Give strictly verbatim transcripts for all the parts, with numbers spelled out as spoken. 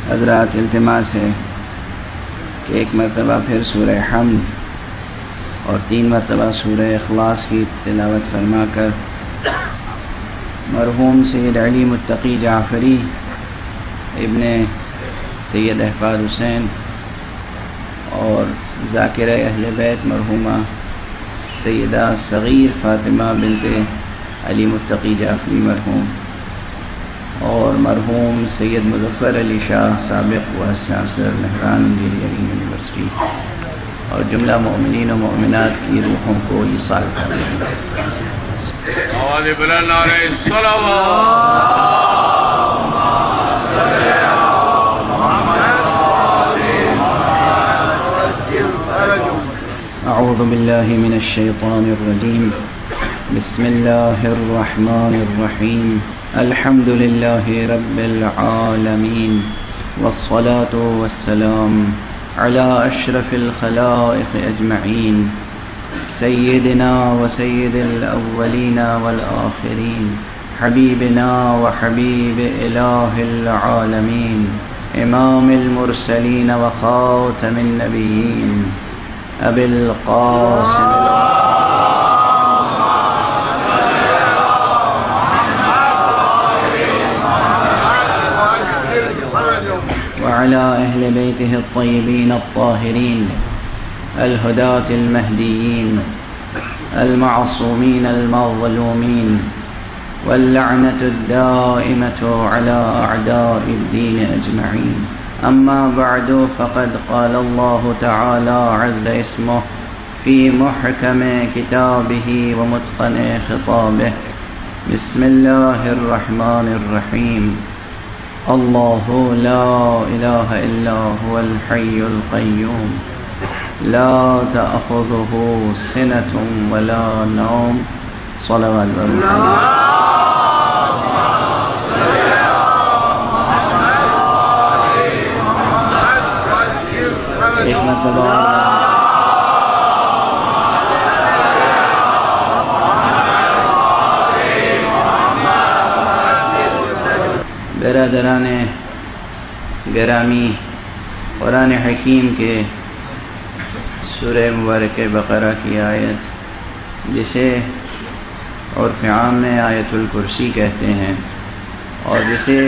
حضرات التماس ہے کہ ایک مرتبہ پھر سورہ حمد اور تین مرتبہ سورہ اخلاص کی تلاوت فرما کر مرحوم سید علی متقی جعفری ابن سید احفاد حسین اور ذاکرہ اہل بیت مرحومہ سیدہ صغیر فاطمہ بنت علی متقی جعفری مرحوم اور مرحوم سید مظفر علی شاہ سابق vice chancellor Mehran engineering university اور جملہ مومنین و مومنات کی روحوں کو ایصال کریں۔ آواز بلند نعرہ صلوات۔ اعوذ باللہ من الشیطان الرجیم، بسم اللہ الرحمن الرحیم، الحمد للہ رب العالمین، والصلاة والسلام على اشرف الخلائق اجمعین، سیدنا وسید الاولین والآخرین، حبیبنا وحبیب الہ العالمین، امام المرسلین وخاتم النبیین، ابی القاسم وعلى أهل بيته الطيبين الطاهرين الهداة المهديين المعصومين المظلومين واللعنة الدائمة على أعداء الدين أجمعين. أما بعد، فقد قال الله تعالى عز اسمه في محكم كتابه ومتقن خطابه، بسم الله الرحمن الرحيم، الله لا إله إلا هو الحي القيوم، لا تأخذه سنة ولا نوم، صلوات الله. ایک مرتبہ برادران گرامی، قرآن حکیم کے سورہ مبارک بقرہ کی آیت جسے عرف عام میں آیت الکرسی کہتے ہیں اور جسے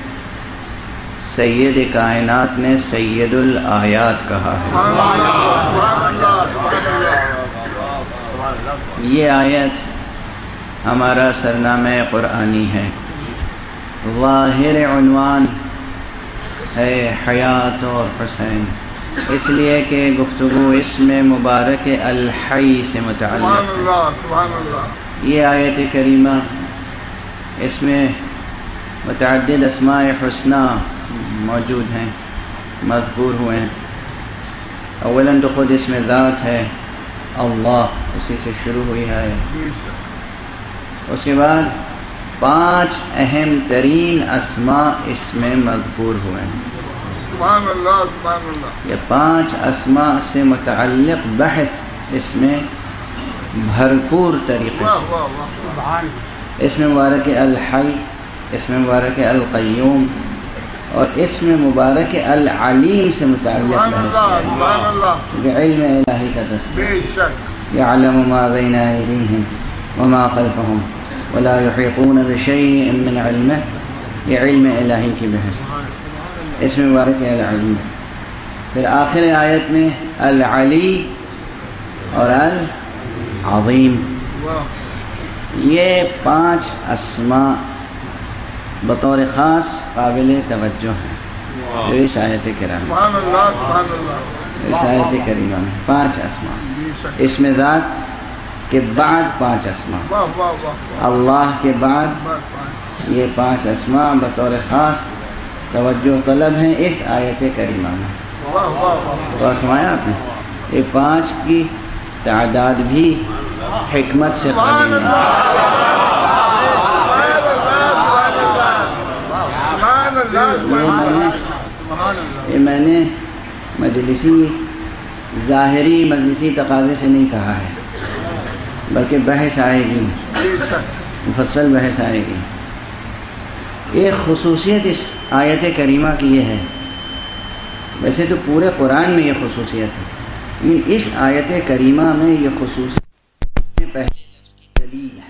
سید کائنات نے سید الآیات کہا ہے، یہ آیت ہمارا سرنامہ قرآنی ہے۔ ظاہر عنوان ہے حیات اور حسین، اس لیے کہ گفتگو اس میں مبارک الحی سے متعلق ہے۔ یہ آیت کریمہ، اس میں متعدد اسماء حسنہ موجود ہیں، مذکور ہوئے ہیں۔ اولاً تو خود اس میں ذات ہے اللہ، اسی سے شروع ہوئی ہے۔ اس کے بعد پانچ اہم ترین اسماء اس میں مذکور ہوئے ہیں۔ سبحان اللہ، سبحان اللہ۔ یہ پانچ اسماء سے متعلق بحث اس میں بھرپور طریقے سے، اس میں مبارک الحی، اس میں مبارک القیوم اور اس میں مبارک العلیم سے متعلق بحث ہے، علم الہی کا تذکرہ، یعلم ما بین ایدیہم وما خلفہم ولا یحیطون بشیء من علمہ، یہ علم الہی کی بحث، اس میں مبارک العلیم۔ پھر آخر آیت میں العلی اور العظیم، یہ پانچ اسماء بطور خاص قابل توجہ ہیں جو اس آیت کریمہ اس آیت کریمہ میں پانچ اسماء، اس میں ذات کے بعد پانچ اسماء، اللہ کے بعد یہ پانچ اسماء بطور خاص توجہ طلب ہیں اس آیت کریمہ میں۔ اور فرمایا آپ نے یہ پانچ کی تعداد بھی حکمت سے خالی نہیں، یہ میں نے مجلسی ظاہری مجلسی تقاضے سے نہیں کہا ہے، بلکہ بحث آئے گی، مفصل بحث آئے گی۔ ایک خصوصیت اس آیت کریمہ کی یہ ہے ویسے تو پورے قرآن میں یہ خصوصیت ہے، لیکن اس آیت کریمہ میں یہ خصوصیت پہلے لفظ کی دلیل ہے،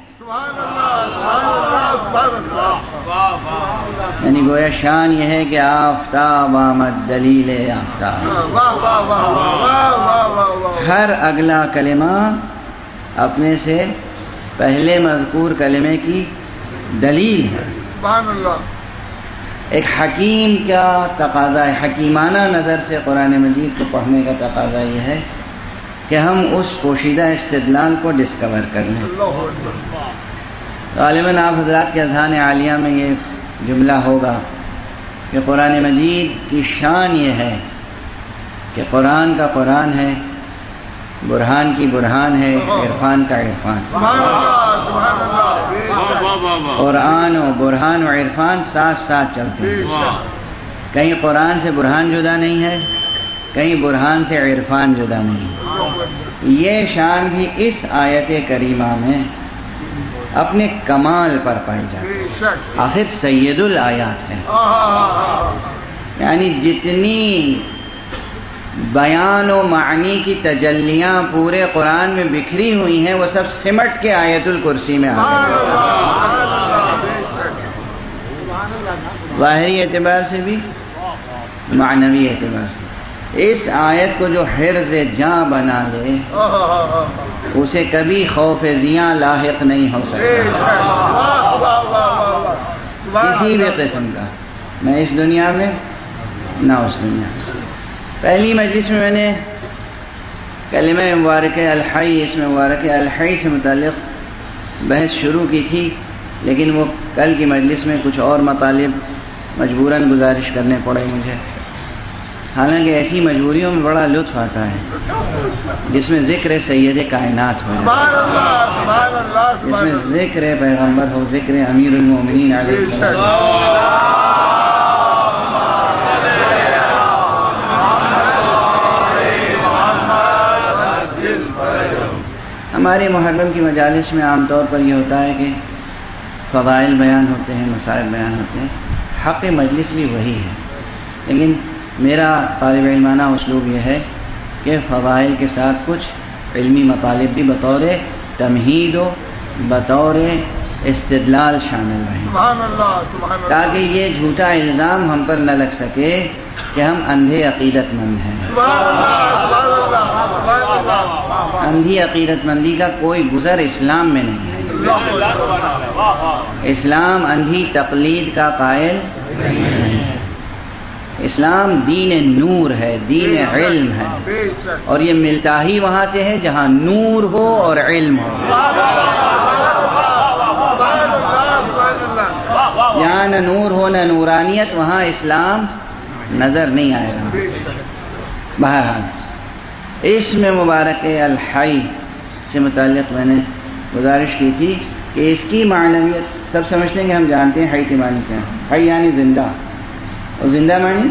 یعنی گویا شان یہ ہے کہ آفتاب آمد دلیل آفتاب، ہر اگلا کلمہ اپنے سے پہلے مذکور کلمے کی دلیل ہے۔ ایک حکیم کا تقاضا ہے، حکیمانہ نظر سے قرآن مجید کو پڑھنے کا تقاضا یہ ہے کہ ہم اس پوشیدہ استدلال کو ڈسکور کر لیں۔ غالباً آپ حضرات کے اذہان عالیہ میں یہ جملہ ہوگا کہ قرآن مجید کی شان یہ ہے کہ قرآن کا قرآن ہے، برہان کی برہان ہے، عرفان کا عرفان۔ قرآن و برہان و عرفان ساتھ ساتھ چلتے ہیں، کہیں قرآن سے برہان جدا نہیں ہے، کہیں برہان سے عرفان جدا نہیں ہے۔ یہ شان بھی اس آیت کریمہ میں اپنے کمال پر پائی جاتی ہے، آخر سید الآیات ہے، یعنی جتنی بیان و معنی کی تجلیاں پورے قرآن میں بکھری ہوئی ہیں وہ سب سمٹ کے آیت الکرسی میں آ گئی۔ ظاہری اعتبار سے بھی معنوی اعتبار سے اس آیت کو جو حرز جاں بنا لے اسے کبھی خوف زیاں لاحق نہیں ہو سکتا کسی بھی قسم کا، نہ اس دنیا میں نہ اس دنیا میں۔ پہلی مجلس میں میں نے کلمہ مبارکہ الحی، اس میں مبارکہ الحی سے متعلق بحث شروع کی تھی، لیکن وہ کل کی مجلس میں کچھ اور مطالب مجبوراً گزارش کرنے پڑے مجھے، حالانکہ ایسی مجبوریوں میں بڑا لطف آتا ہے جس میں ذکر سید کائنات ہو جائے، جس میں ذکر پیغمبر ہو، ذکر امیر المومنین علیہ السلام۔ ہمارے محرم کی مجالس میں عام طور پر یہ ہوتا ہے کہ فضائل بیان ہوتے ہیں، مسائل بیان ہوتے ہیں، حق مجلس بھی وہی ہے، لیکن میرا طالب علمانہ اسلوب یہ ہے کہ فضائل کے ساتھ کچھ علمی مطالب بھی بطور تمہید و بطور استدلال شامل رہیں، تاکہ یہ جھوٹا الزام ہم پر نہ لگ سکے کہ ہم اندھے عقیدت مند ہیں۔ اندھی عقیدت مندی کا کوئی گزر اسلام میں نہیں ہے، اسلام اندھی تقلید کا قائل نہیں ہے، اسلام دین نور ہے، دین علم ہے، اور یہ ملتا ہی وہاں سے ہے جہاں نور ہو اور علم ہو۔ جہاں نہ نور ہو نہ نورانیت، وہاں اسلام نظر نہیں آئے گا۔ بہرحال اس میں مبارک الحی سے متعلق میں نے گزارش کی تھی کہ اس کی معنویت سب سمجھتے ہیں کہ ہم جانتے ہیں حی کے معنی کیا ہے۔ حی یعنی زندہ، اور زندہ معنی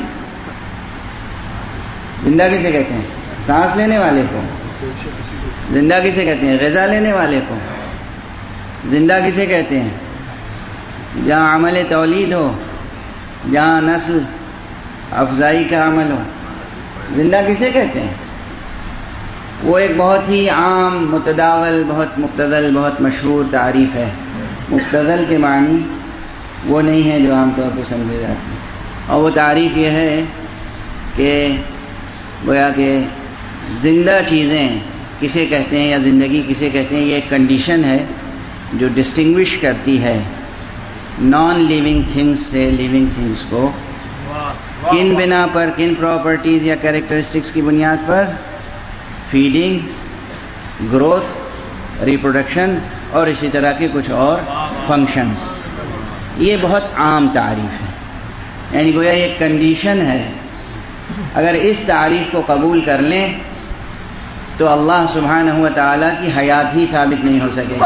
زندہ کسے کہتے ہیں؟ سانس لینے والے کو۔ زندہ کسے کہتے ہیں؟ غذا لینے والے کو۔ زندہ کسے کہتے ہیں؟ جہاں عمل تولید ہو، جہاں نسل افزائی کا عمل ہو۔ زندہ کسے کہتے ہیں؟ وہ ایک بہت ہی عام، متداول، بہت مبتذل، بہت مشہور تعریف ہے۔ مبتذل کے معنی وہ نہیں ہے جو عام طور پہ سمجھے جاتے ہیں، اور وہ تعریف یہ ہے کہ گویا کہ زندہ چیزیں کسے کہتے ہیں یا زندگی کسے کہتے ہیں، یہ ایک کنڈیشن ہے جو ڈسٹنگوش کرتی ہے نان لیونگ تھنگس سے لیونگ تھنگس کو، کن بنا پر، کن پراپرٹیز یا کیریکٹرسٹکس کی بنیاد پر؟ فیڈنگ، گروتھ، ریپروڈکشن اور اسی طرح کے کچھ اور فنکشنز۔ یہ بہت عام تعریف ہے، یعنی گویا ایک کنڈیشن ہے، اگر اس تعریف کو قبول کر لیں تو اللہ سبحانہ و تعالیٰ کی حیات ہی ثابت نہیں ہو سکے گی۔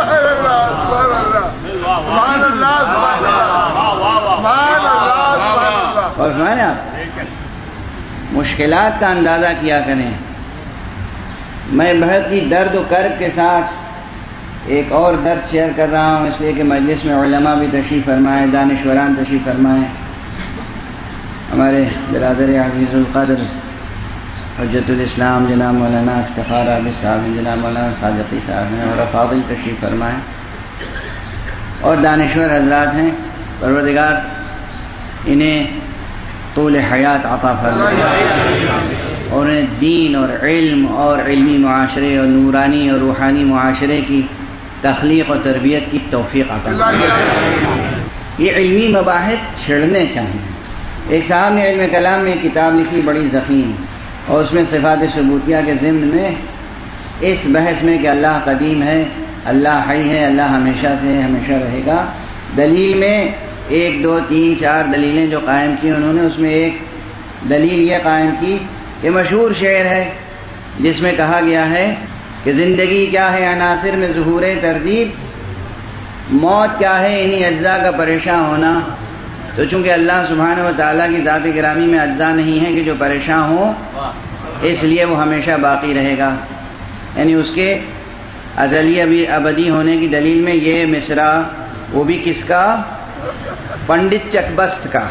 اور فرمایا آپ مشکلات کا اندازہ کیا کریں۔ میں بہت ہی درد و کرب کے ساتھ ایک اور درد شیئر کر رہا ہوں، اس لیے کہ مجلس میں علماء بھی تشریف فرمائے، دانشوران تشریف فرمائے۔ ہمارے برادر عزیز القدر حجت الاسلام جناب مولانا افتخار عابد صاحب ہیں، جناب مولانا صادقی صاحب ہیں اور افاضل تشریف فرمائیں اور دانشور حضرات ہیں، پروردگار انہیں طول حیات عطا فرمائے اور انہیں دین اور علم اور علمی معاشرے اور نورانی اور روحانی معاشرے کی تخلیق اور تربیت کی توفیق عطا فرمائے۔ یہ علمی مباحث چھڑنے چاہیے۔ ایک صاحب نے علم کلام میں کتاب لکھی بڑی ضخیم، اور اس میں صفات ثبوتیہ کے ضمن میں اس بحث میں کہ اللہ قدیم ہے، اللہ حی ہے، اللہ ہمیشہ سے ہمیشہ رہے گا، دلیل میں ایک دو تین چار دلیلیں جو قائم کی انہوں نے، اس میں ایک دلیل یہ قائم کی کہ مشہور شعر ہے جس میں کہا گیا ہے کہ زندگی کیا ہے عناصر میں ظہور ترتیب، موت کیا ہے انہی اجزاء کا پریشان ہونا۔ تو چونکہ اللہ سبحانہ و تعالیٰ کی ذات گرامی میں اجزاء نہیں ہیں کہ جو پریشان ہوں، اس لیے وہ ہمیشہ باقی رہے گا، یعنی اس کے ازلی بھی ابدی ہونے کی دلیل میں یہ مصرع وہ بھی کس کا؟ پنڈت چکبست کا۔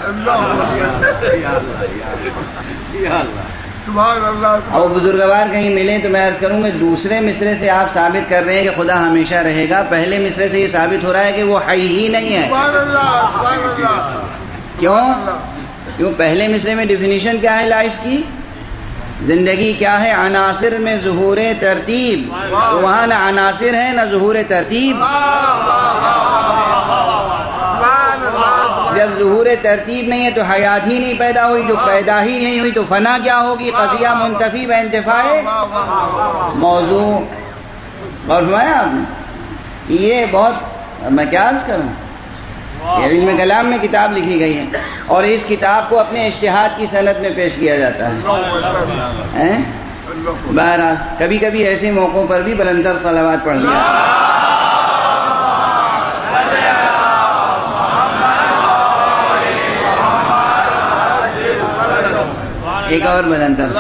اور بزرگوار کہیں ملیں تو میں عرض کروں گا دوسرے مصرے سے آپ ثابت کر رہے ہیں کہ خدا ہمیشہ رہے گا، پہلے مصرے سے یہ ثابت ہو رہا ہے کہ وہ حی ہی نہیں ہے۔ کیوں؟ کیوں پہلے مصرے میں ڈیفینیشن کیا ہے لائف کی؟ زندگی کیا ہے عناصر میں ظہور ترتیب، تو وہاں نہ عناصر ہے نہ ظہور ترتیب۔ جب ظہور ترتیب نہیں ہے تو حیات ہی نہیں پیدا ہوئی، جو پیدا ہی نہیں ہوئی تو فنا کیا ہوگی؟ قضیہ منتفی و انتفاع موضوع۔ اور فرمایا آپ نے یہ بہت، میں کیا عرض کروں، علم کلام میں کتاب لکھی گئی ہے اور اس کتاب کو اپنے اجتہاد کی صنعت میں پیش کیا جاتا ہے۔ بہرحال کبھی کبھی ایسے موقعوں پر بھی بلندر صلوات پڑھ لیا۔ ایک اور بلندر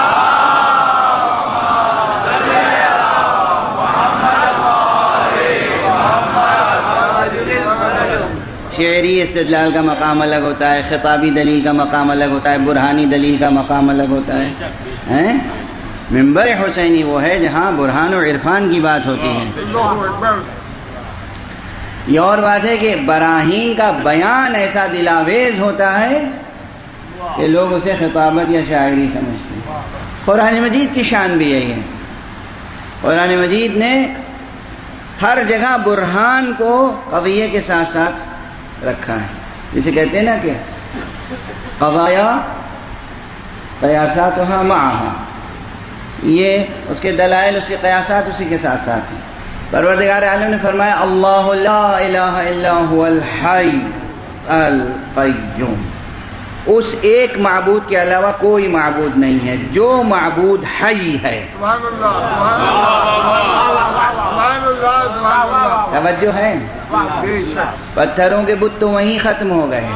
شعری استدلال کا مقام الگ ہوتا ہے، خطابی دلیل کا مقام الگ ہوتا ہے، برہانی دلیل کا مقام الگ ہوتا ہے۔ منبر حسینی وہ ہے جہاں برہان و عرفان کی بات ہوتی ہے۔ یہ اور بات ہے کہ براہین کا بیان ایسا دلاویز ہوتا ہے کہ لوگ اسے خطابت یا شاعری سمجھتے ہیں۔ قرآن مجید کی شان بھی یہی ہے، قرآن مجید نے ہر جگہ برہان کو قضیے کے ساتھ ساتھ رکھا ہے، جسے کہتے ہیں نا کہ قضایا قیاساتها معها، یہ اس کے دلائل اس کے قیاسات اسی کے ساتھ ساتھ ہیں۔ پروردگار عالم نے فرمایا اللہ لا الہ الا هو الحی القیوم، اس ایک معبود کے علاوہ کوئی معبود نہیں ہے، جو معبود حی ہے۔ توجہ ہے؟ پتھروں کے بت تو وہیں ختم ہو گئے،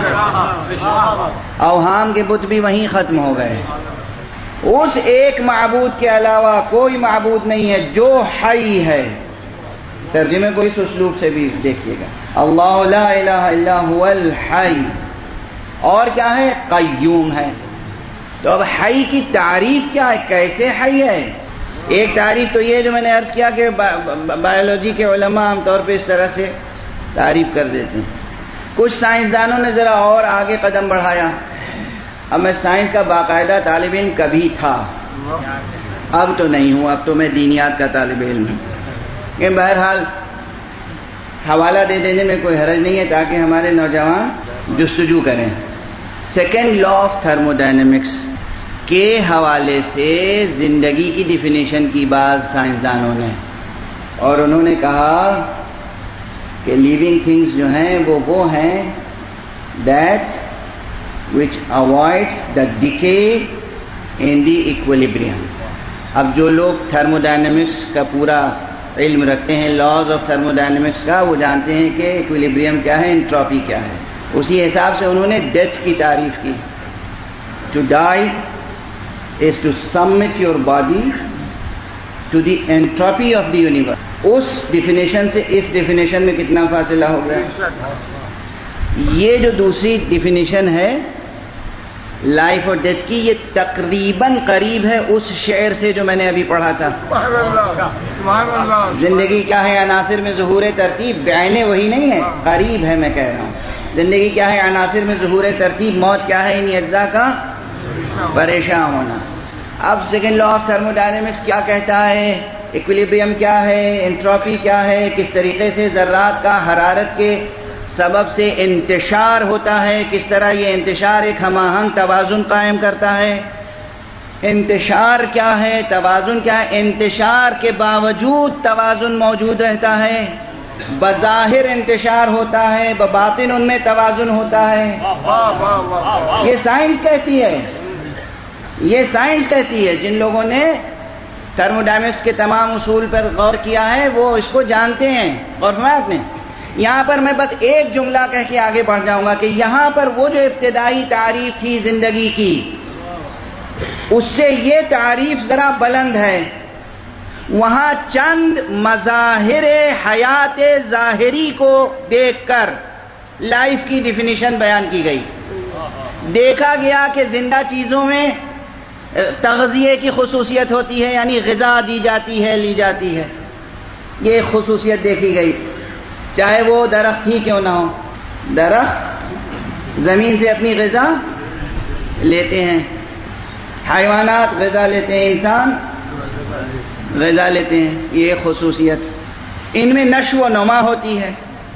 اوہام کے بت بھی وہیں ختم ہو گئے، اس ایک معبود کے علاوہ کوئی معبود نہیں ہے جو حی ہے۔ ترجمے کو اس اسلوب سے بھی دیکھیے گا، اللہ لا الہ الا هو الحی، اور کیا ہے؟ قیوم ہے۔ تو اب حی کی تعریف کیا ہے، کیسے حی ہے؟ ایک تعریف تو یہ جو میں نے عرض کیا کہ بایولوجی کے علماء عام طور پہ اس طرح سے تعریف کر دیتے ہیں، کچھ سائنسدانوں نے ذرا اور آگے قدم بڑھایا۔ اب میں سائنس کا باقاعدہ طالب علم کبھی تھا، اب تو نہیں ہوں، اب تو میں دینیات کا طالب علم ہوں، کہ بہرحال حوالہ دے دینے میں کوئی حرج نہیں ہے تاکہ ہمارے نوجوان جستجو کریں۔ Second law of thermodynamics کے حوالے سے زندگی کی ڈیفینیشن کی بعض سائنسدانوں نے، اور انہوں نے کہا کہ لیونگ تھنگس جو ہیں وہ وہ ہیں that which avoids the decay in the equilibrium. اب جو لوگ تھرمو ڈائنمکس کا پورا علم رکھتے ہیں، لاز آف تھرمو ڈائنمکس کا، وہ جانتے ہیں کہ ایکویلیبریم کیا ہے، انٹروپی کیا ہے۔ اسی حساب سے انہوں نے ڈیتھ کی تعریف کی، to die is to submit your body to the entropy of the universe۔ اس ڈیفینیشن سے اس ڈیفینیشن میں کتنا فاصلہ ہو گیا؟ یہ جو دوسری ڈیفینیشن ہے لائف اور ڈیتھ کی، یہ تقریباً قریب ہے اس شعر سے جو میں نے ابھی پڑھا تھا. زندگی کیا ہے عناصر میں ظہور ترتیب، بعینے وہی نہیں ہے، قریب ہے. میں کہہ رہا ہوں زندگی کیا ہے عناصر میں ظہور ترتیب، موت کیا ہے انہی اجزاء کا پریشان ہونا. اب second law of thermodynamics کیا کہتا ہے، ایکویلیبریم کیا ہے، انٹروپی کیا ہے، کس طریقے سے ذرات کا حرارت کے سبب سے انتشار ہوتا ہے، کس طرح یہ انتشار ایک ہم آہنگ توازن قائم کرتا ہے. انتشار کیا ہے، توازن کیا ہے، انتشار کے باوجود توازن موجود رہتا ہے. بظاہر انتشار ہوتا ہے، بباطن ان میں توازن ہوتا ہے. یہ سائنس کہتی ہے، یہ سائنس کہتی ہے. جن لوگوں نے تھرمو ڈائنامکس کے تمام اصول پر غور کیا ہے وہ اس کو جانتے ہیں. اور آپ نے یہاں پر میں بس ایک جملہ کہہ کے آگے بڑھ جاؤں گا کہ یہاں پر وہ جو ابتدائی تعریف تھی زندگی کی، اس سے یہ تعریف ذرا بلند ہے. وہاں چند مظاہر حیات ظاہری کو دیکھ کر لائف کی ڈیفینیشن بیان کی گئی. دیکھا گیا کہ زندہ چیزوں میں تغذیے کی خصوصیت ہوتی ہے، یعنی غذا دی جاتی ہے، لی جاتی ہے. یہ خصوصیت دیکھی گئی، چاہے وہ درخت ہی کیوں نہ ہو. درخت زمین سے اپنی غذا لیتے ہیں، حیوانات غذا لیتے ہیں، انسان غذا لیتے ہیں. یہ خصوصیت. ان میں نشو و نما ہوتی ہے.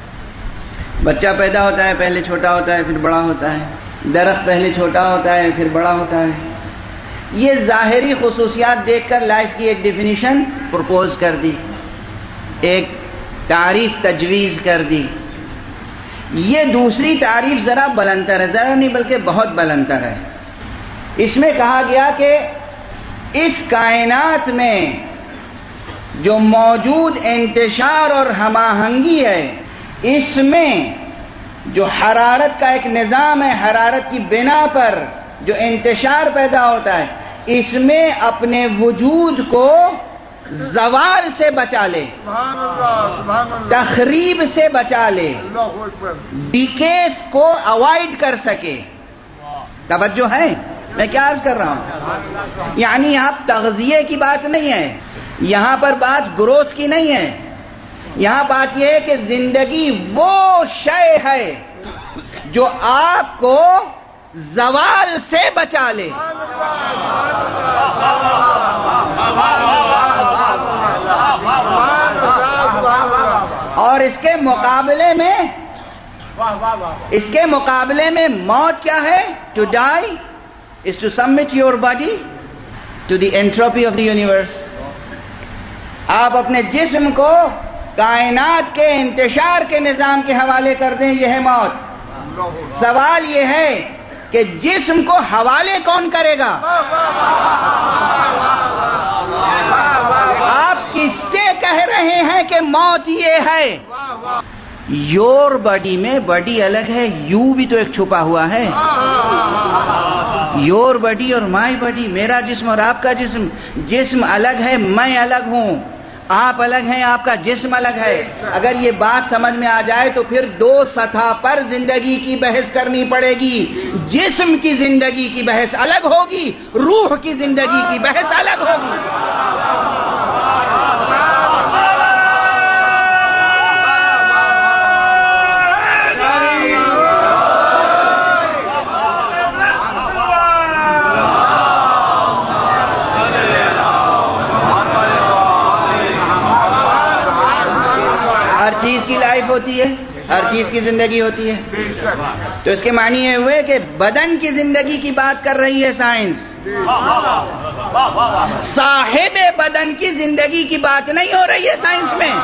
بچہ پیدا ہوتا ہے، پہلے چھوٹا ہوتا ہے پھر بڑا ہوتا ہے. درخت پہلے چھوٹا ہوتا ہے پھر بڑا ہوتا ہے. یہ ظاہری خصوصیات دیکھ کر لائف کی ایک ڈیفینیشن پرپوز کر دی، ایک تعریف تجویز کر دی. یہ دوسری تعریف ذرا بلندتر ہے، ذرا نہیں بلکہ بہت بلندتر ہے. اس میں کہا گیا کہ اس کائنات میں جو موجود انتشار اور ہم آہنگی ہے، اس میں جو حرارت کا ایک نظام ہے، حرارت کی بنا پر جو انتشار پیدا ہوتا ہے، اس میں اپنے وجود کو زوال سے بچا لے، تخریب سے بچا لے، ڈیکیز کو اوائڈ کر سکے. توجہ ہے میں کیا عرض کر رہا ہوں؟ یعنی یہاں تغذیے کی بات نہیں ہے، یہاں پر بات گروتھ کی نہیں ہے. یہاں بات یہ ہے کہ زندگی وہ شے ہے جو آپ کو زوال سے بچا لے. اور اس کے مقابلے میں اس کے مقابلے میں موت کیا ہے؟ To die is to submit your body to the entropy of the universe. آپ اپنے جسم کو کائنات کے انتشار کے نظام کے حوالے کر دیں، یہ ہے موت. سوال یہ ہے کہ جسم کو حوالے کون کرے گا؟ آپ کس سے کہہ رہے ہیں کہ موت یہ ہے؟ یور باڈی میں باڈی الگ ہے، یو بھی تو ایک چھپا ہوا ہے. یور باڈی اور مائی باڈی، میرا جسم اور آپ کا جسم، جسم الگ ہے، میں الگ ہوں، آپ الگ ہیں، آپ کا جسم الگ ہے. اگر یہ بات سمجھ میں آ جائے تو پھر دو سطح پر زندگی کی بحث کرنی پڑے گی. جسم کی زندگی کی بحث الگ ہوگی، روح کی زندگی کی بحث الگ ہوگی. ہر چیز کی لائف ہوتی ہے، ہر چیز کی زندگی ہوتی ہے. تو اس کے معنی یہ ہوئے کہ بدن کی زندگی کی بات کر رہی ہے سائنس، صاحب بدن کی زندگی کی بات نہیں ہو رہی ہے سائنس میں.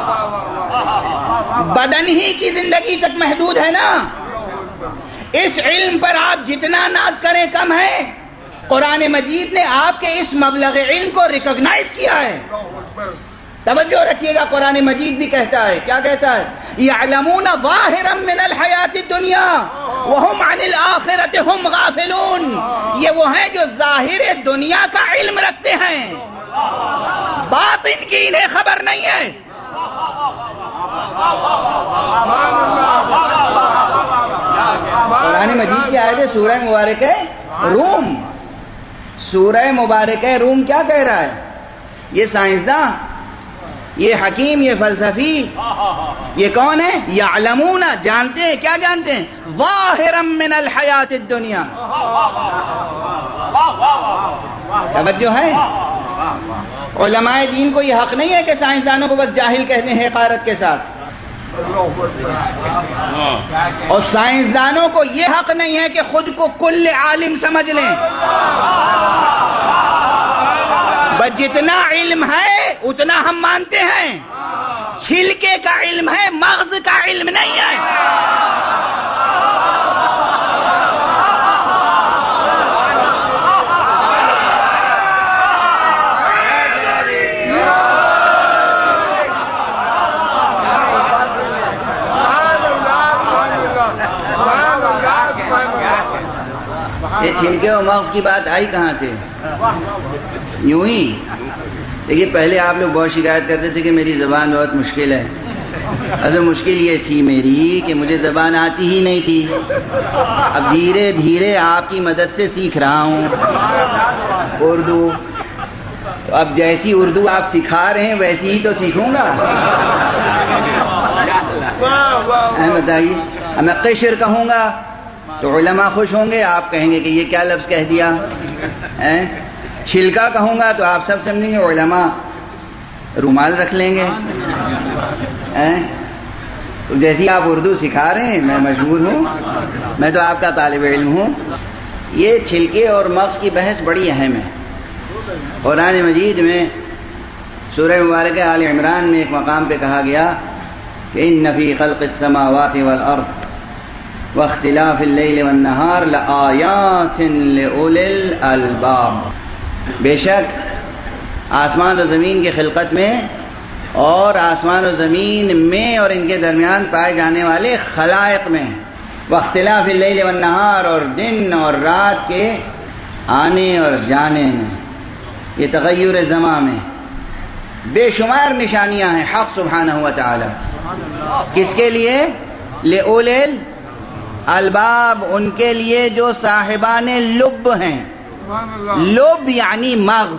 بدن ہی کی زندگی تک محدود ہے نا. اس علم پر آپ جتنا ناز کریں کم ہے. قرآن مجید نے آپ کے اس مبلغ علم کو ریکگنائز کیا ہے. توجہ رکھیے گا، قرآن مجید بھی کہتا ہے، کیا کہتا ہے؟ یعلمون ظاہرا من الحیات الدنیا وہم عن الآخرۃ ہم غافلون. یہ وہ ہیں جو ظاہر دنیا کا علم رکھتے ہیں، باطن کی انہیں خبر نہیں ہے. قرآن مجید کی آیت سورہ مبارک ہے روم، سورہ مبارکہ روم کیا کہہ رہا ہے؟ یہ سائنسداں، یہ حکیم، یہ فلسفی، یہ کون ہے؟ یعلمون، جانتے ہیں، کیا جانتے ہیں؟ ظاہرا من الحیات الدنیا. توجہ ہے؟ علماء دین کو یہ حق نہیں ہے کہ سائنسدانوں کو بس جاہل کہتے ہیں حقارت کے ساتھ، اور سائنسدانوں کو یہ حق نہیں ہے کہ خود کو کل عالم سمجھ لیں. بس جتنا علم ہے اتنا ہم مانتے ہیں، چھلکے کا علم ہے، مغز کا علم نہیں ہے. یہ چھلکے اور مغز کی بات آئی کہاں سے؟ یوں ہی. دیکھیے پہلے آپ لوگ بہت شکایت کرتے تھے کہ میری زبان بہت مشکل ہے. اصل مشکل یہ تھی میری کہ مجھے زبان آتی ہی نہیں تھی. اب دھیرے دھیرے آپ کی مدد سے سیکھ رہا ہوں اردو. تو اب جیسی اردو آپ سکھا رہے ہیں ویسی ہی تو سیکھوں گا. بتائیے، میں قشر کہوں گا تو علماء خوش ہوں گے، آپ کہیں گے کہ یہ کیا لفظ کہہ دیا. چھلکا کہوں گا تو آپ سب سمجھیں گے علماء رومال رکھ لیں گے. جیسی آپ اردو سکھا رہے ہیں میں مجبور ہوں، میں تو آپ کا طالب علم ہوں. یہ چھلکے اور مغز کی بحث بڑی اہم ہے. قرآن مجید میں سورہ مبارکہ آل عمران میں ایک مقام پہ کہا گیا کہ ان فی خلق السماوات والارض واختلاف اللیل والنہار لآیات لأولی الالباب. بے شک آسمان و زمین کی خلقت میں اور آسمان و زمین میں اور ان کے درمیان پائے جانے والے خلائق میں، واختلاف اللیل والنہار، اور دن اور رات کے آنے اور جانے میں، یہ تغیر زمان میں بے شمار نشانیاں ہیں حق سبحانہ و تعالی. کس کے لیے؟ لأولی الباب، ان کے لیے جو صاحبان لب ہیں. لب یعنی مغز،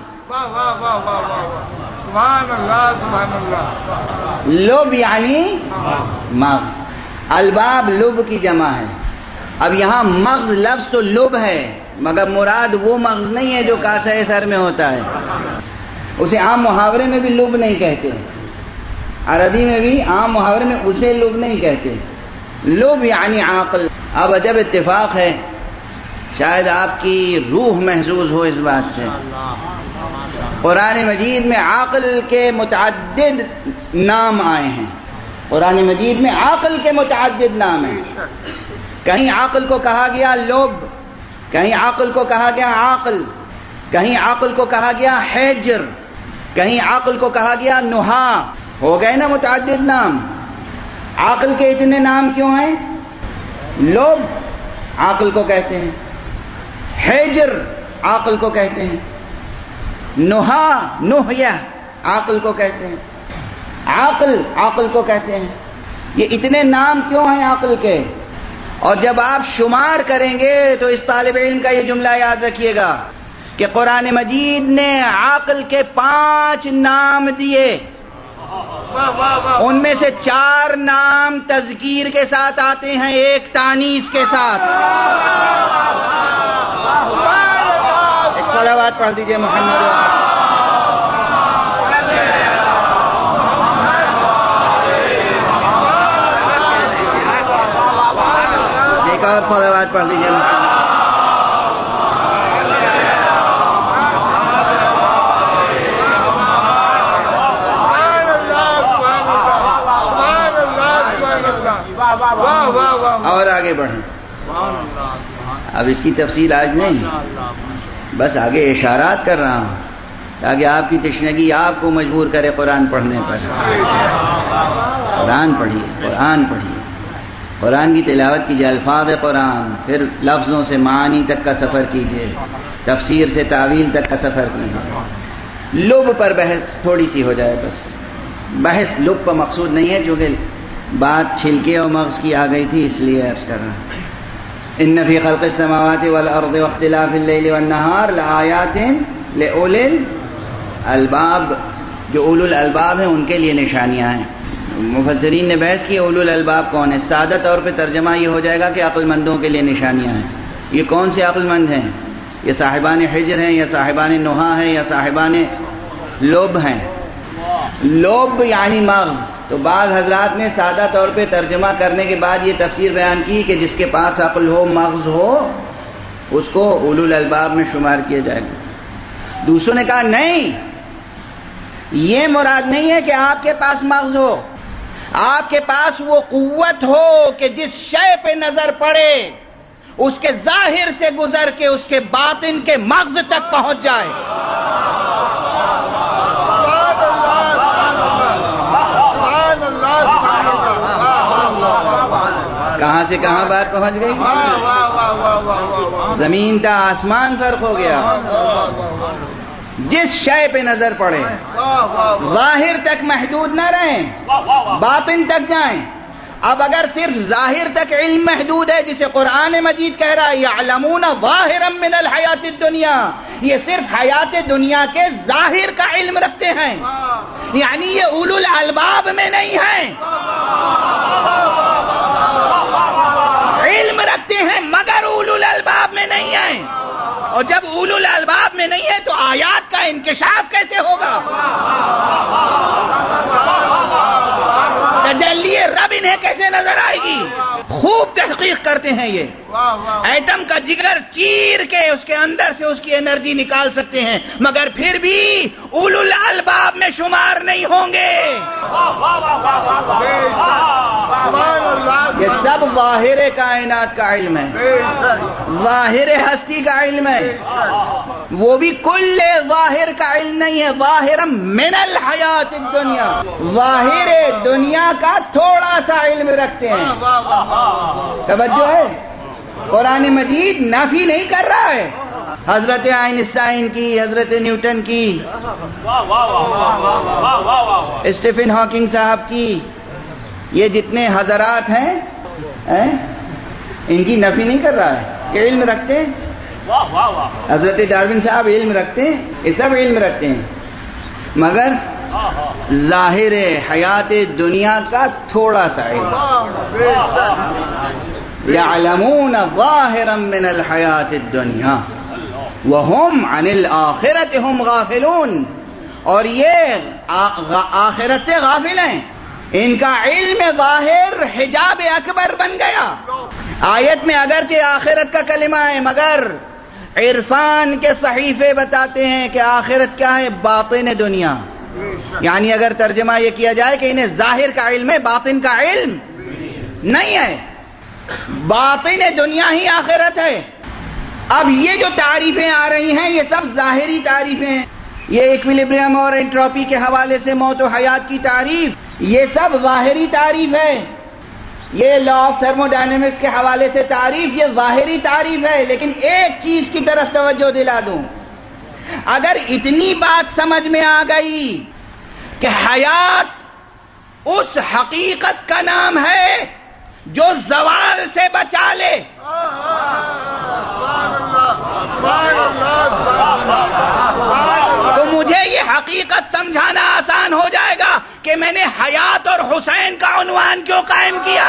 لب یعنی مغز، الباب لب کی جمع ہے. اب یہاں مغز لفظ تو لب ہے مگر مراد وہ مغز نہیں ہے جو کاسہ سر میں ہوتا ہے. اسے عام محاورے میں بھی لب نہیں کہتے، عربی میں بھی عام محاورے میں اسے لب نہیں کہتے. لب یعنی عقل. اب عجب اتفاق ہے، شاید آپ کی روح محظوظ ہو اس بات سے، قرآن مجید میں عقل کے متعدد نام آئے ہیں. قرآن مجید میں عقل کے متعدد نام ہیں. کہیں عقل کو کہا گیا لب، کہیں عقل کو کہا گیا عقل، کہیں عقل کو کہا گیا حجر، کہیں عقل کو کہا گیا نہا. ہو گئے نا متعدد نام. عقل کے اتنے نام کیوں ہیں؟ لب عقل کو کہتے ہیں، حجر عقل کو کہتے ہیں، نہا نہیہ عقل کو کہتے ہیں، عقل عقل کو کہتے ہیں. یہ اتنے نام کیوں ہیں عقل کے؟ اور جب آپ شمار کریں گے تو اس طالب علم کا یہ جملہ یاد رکھیے گا کہ قرآن مجید نے عقل کے پانچ نام دیے، ان میں سے چار نام تذکیر کے ساتھ آتے ہیں، ایک تانیث کے ساتھ. ایک صلوات پڑھ دیجئے محمد. ایک اور صلوات پڑھ دیجئے محمد. اور آگے بڑھیں. اب اس کی تفصیل آج نہیں، بس آگے اشارات کر رہا ہوں تاکہ آپ کی تشنگی آپ کو مجبور کرے قرآن پڑھنے پر. قرآن پڑھیے، قرآن پڑھیے، قرآن کی تلاوت کیجیے، الفاظ قرآن، پھر لفظوں سے معانی تک کا سفر کیجیے، تفسیر سے تعویل تک کا سفر کیجیے. لب پر بحث تھوڑی سی ہو جائے، بس بحث لب پر مقصود نہیں ہے، چونکہ بات چھلکے اور مغز کی آ گئی تھی اس لیے عرض کر رہا ہوں. ان فی خلق السماوات والارض واختلاف اللیل والنہار لآیات لأولی الالباب، جو اولو الالباب ہیں ان کے لیے نشانیاں ہیں۔ مفسرین نے بحث کی اولو الالباب کون ہے؟ سادہ طور پہ ترجمہ یہ ہو جائے گا کہ عقل مندوں کے لیے نشانیاں ہیں۔ یہ کون سے عقل مند ہیں؟ یہ صاحبان حجر ہیں یا صاحبان نہا ہیں یا صاحبان لب ہیں؟ لب یعنی مغز، تو بعض حضرات نے سادہ طور پہ ترجمہ کرنے کے بعد یہ تفسیر بیان کی کہ جس کے پاس عقل ہو، مغز ہو، اس کو اولو الالباب میں شمار کیا جائے گا۔ دوسروں نے کہا نہیں، یہ مراد نہیں ہے کہ آپ کے پاس مغز ہو، آپ کے پاس وہ قوت ہو کہ جس شے پہ نظر پڑے اس کے ظاہر سے گزر کے اس کے باطن کے مغز تک پہنچ جائے۔ کہاں سے کہاں بات پہنچ گئی؟ زمین تا آسمان فرق ہو گیا۔ جس شے پہ نظر پڑے ظاہر تک محدود نہ رہیں، باطن تک جائیں۔ اب اگر صرف ظاہر تک علم محدود ہے، جسے قرآن مجید کہہ رہا ہے یعلمون ظاہرا من الحیات الدنیا، یہ صرف حیات دنیا کے ظاہر کا علم رکھتے ہیں، یعنی یہ اولو الالباب میں نہیں ہیں۔ علم رکھتے ہیں مگر اولو الالباب میں نہیں ہیں، اور جب اولو الالباب میں نہیں ہے تو آیات کا انکشاف کیسے ہوگا؟ تجلی رب انہیں کیسے نظر آئے گی؟ خوب تحقیق کرتے ہیں یہ، ایٹم کا جگر چیر کے اس کے اندر سے اس کی انرجی نکال سکتے ہیں، مگر پھر بھی اولو الالباب میں شمار نہیں ہوں گے۔ یہ سب ظاہر کائنات کا علم ہے، ظاہر ہستی کا علم ہے، وہ بھی کل ظاہر کا علم نہیں ہے، ظاہر من الحیات الدنیا، ظاہر دنیا کا تھوڑا سا علم رکھتے ہیں۔ توجہ ہے، قرآن مجید نفی نہیں کر رہا ہے حضرت آئنسٹائن کی، حضرت نیوٹن کی، اسٹیفن ہاکنگ صاحب کی، یہ جتنے حضرات ہیں ان کی نفی نہیں کر رہا ہے کہ علم رکھتے ہیں۔ حضرت ڈارون صاحب علم رکھتے ہیں، یہ سب علم رکھتے ہیں، مگر ظاہر حیات دنیا کا تھوڑا سا علم۔ یعلمون ظاہرا من الحیات الدنیا وہم عن الآخرۃ ہم غافلون، اور یہ آخرت سے غافل ہیں، ان کا علم ظاہر حجاب اکبر بن گیا۔ آیت میں اگرچہ آخرت کا کلمہ ہے، مگر عرفان کے صحیفے بتاتے ہیں کہ آخرت کیا ہے؟ باطن دنیا، یعنی اگر ترجمہ یہ کیا جائے کہ انہیں ظاہر کا علم ہے، باطن کا علم نہیں ہے، باطن دنیا ہی آخرت ہے۔ اب یہ جو تعریفیں آ رہی ہیں یہ سب ظاہری تعریفیں ہیں، یہ ایکویلیبریم اور انٹروپی کے حوالے سے موت و حیات کی تعریف، یہ سب ظاہری تعریف ہے۔ یہ لا آف تھرمو ڈائنامکس کے حوالے سے تعریف، یہ ظاہری تعریف ہے۔ لیکن ایک چیز کی طرف توجہ دلا دوں، اگر اتنی بات سمجھ میں آ گئی کہ حیات اس حقیقت کا نام ہے جو زوال سے بچا لے، تو مجھے یہ حقیقت سمجھانا آسان ہو جائے گا کہ میں نے حیات اور حسین کا عنوان کیوں قائم کیا۔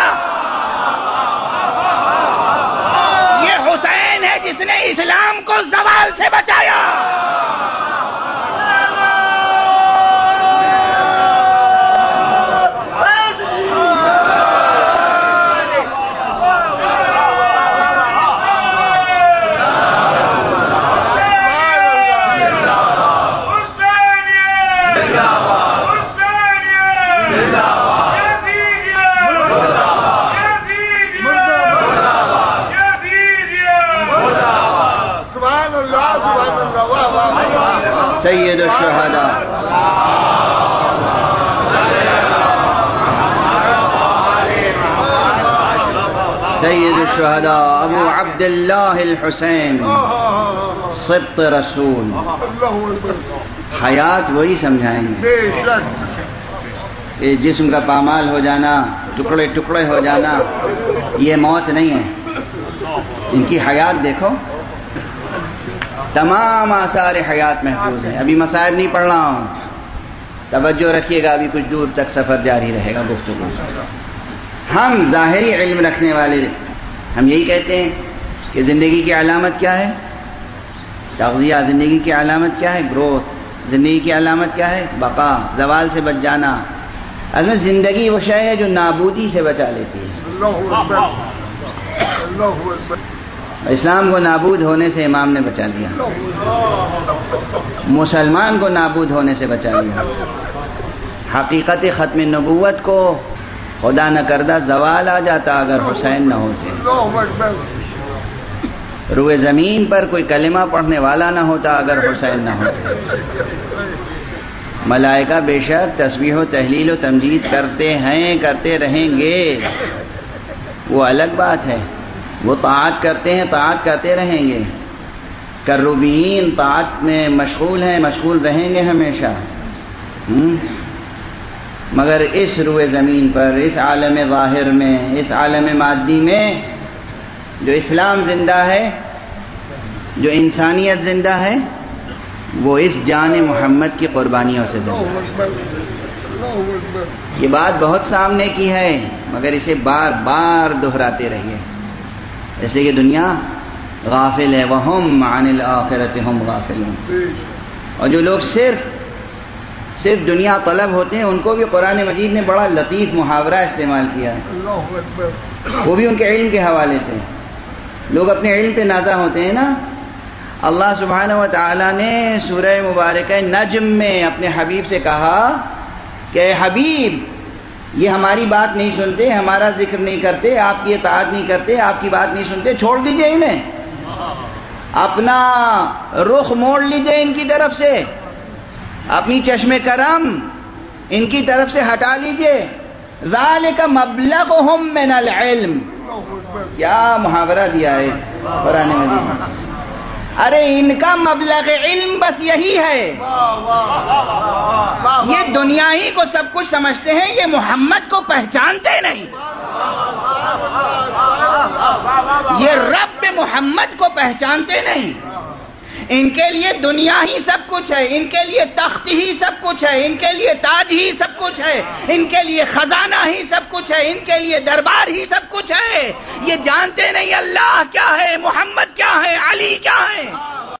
یہ حسین ہے جس نے اسلام کو زوال سے بچایا۔ سید الشہداء سید الشہداء ابو عبداللہ الحسین سبط رسول، حیات وہی سمجھائیں گے۔ یہ جسم کا پامال ہو جانا، ٹکڑے ٹکڑے ہو جانا، یہ موت نہیں ہے، ان کی حیات دیکھو، تمام آثار حیات محفوظ ہیں. ابھی مصائب نہیں پڑھ رہا ہوں، توجہ رکھیے گا، ابھی کچھ دور تک سفر جاری رہے گا گفتگو. ہم ظاہری علم رکھنے والے ہم یہی کہتے ہیں کہ زندگی کی علامت کیا ہے؟ تغذیہ. زندگی کی علامت کیا ہے؟ گروتھ. زندگی کی علامت کیا ہے؟ بقا، زوال سے بچ جانا. اصل میں زندگی وہ شے ہے جو نابودی سے بچا لیتی ہے. اسلام کو نابود ہونے سے امام نے بچا لیا، مسلمان کو نابود ہونے سے بچا لیا. حقیقت ختم نبوت کو خدا نہ کردہ زوال آ جاتا اگر حسین نہ ہوتے. روئے زمین پر کوئی کلمہ پڑھنے والا نہ ہوتا اگر حسین نہ ہوتے. ملائکہ بے شک تسبیح و تحلیل و تمجید کرتے ہیں، کرتے رہیں گے، وہ الگ بات ہے. وہ طاعت کرتے ہیں، طاعت کرتے رہیں گے. کروبین طاعت میں مشغول ہیں، مشغول رہیں گے ہمیشہ. مگر اس روئے زمین پر، اس عالم ظاہر میں، اس عالم مادی میں جو اسلام زندہ ہے، جو انسانیت زندہ ہے، وہ اس جان محمد کی قربانیوں سے زندہ ہے. یہ بات بہت سامنے کی ہے مگر اسے بار بار دہراتے رہیے، اس لیے کہ دنیا غافل ہے. وَهُمْ عَنِ الْآخِرَةِ هُمْ غَافِلُونَ. اور جو لوگ صرف صرف دنیا طلب ہوتے ہیں ان کو بھی قرآن مجید نے بڑا لطیف محاورہ استعمال کیا ہے، وہ بھی ان کے علم کے حوالے سے. لوگ اپنے علم پہ نازا ہوتے ہیں نا. اللہ سبحانہ و تعالی نے سورہ مبارکہ نجم میں اپنے حبیب سے کہا کہ اے حبیب، یہ ہماری بات نہیں سنتے، ہمارا ذکر نہیں کرتے، آپ کی اطاعت نہیں کرتے، آپ کی بات نہیں سنتے، چھوڑ دیجئے انہیں، اپنا رخ موڑ لیجئے ان کی طرف سے، اپنی چشم کرم ان کی طرف سے ہٹا لیجئے. ذالک مبلغہم من العلم. کیا محاورہ دیا ہے قرآن مجید میں. ارے ان کا مبلغ علم بس یہی ہے، یہ دنیا ہی کو سب کچھ سمجھتے ہیں، یہ محمد کو پہچانتے نہیں، یہ رب محمد کو پہچانتے نہیں. ان کے لیے دنیا ہی سب کچھ ہے، ان کے لیے تخت ہی سب کچھ ہے، ان کے لیے تاج ہی سب کچھ ہے، ان کے لیے خزانہ ہی سب کچھ ہے، ان کے لیے دربار ہی سب کچھ ہے. یہ جانتے نہیں اللہ کیا ہے، محمد کیا ہے، علی کیا ہے.